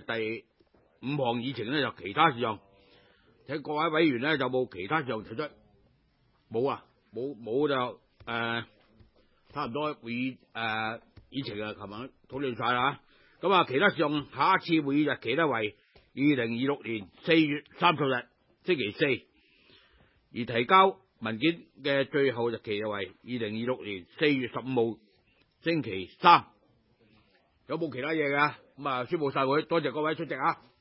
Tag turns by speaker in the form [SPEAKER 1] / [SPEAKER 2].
[SPEAKER 1] 第5項議程呢，就其他事項，睇各位委員呢，有冇其他事項提出？冇啊，冇就差唔多會議議程啊，琴日討論晒啦。咁啊，其他事項下一次會議日期呢，為2026年4月30日星期四，而提交文件嘅最後日期就為2026年4月15號星期三。有冇其他嘢㗎？咁啊，宣佈晒會，多謝各位出席啊！